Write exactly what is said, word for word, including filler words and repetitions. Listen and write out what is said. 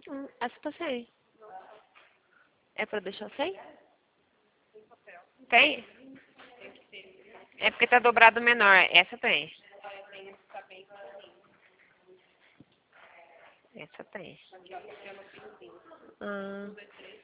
Hum, essa tá sem. É pra deixar sem? Tem? É porque tá dobrado menor. Essa tem. Essa tem. Ah.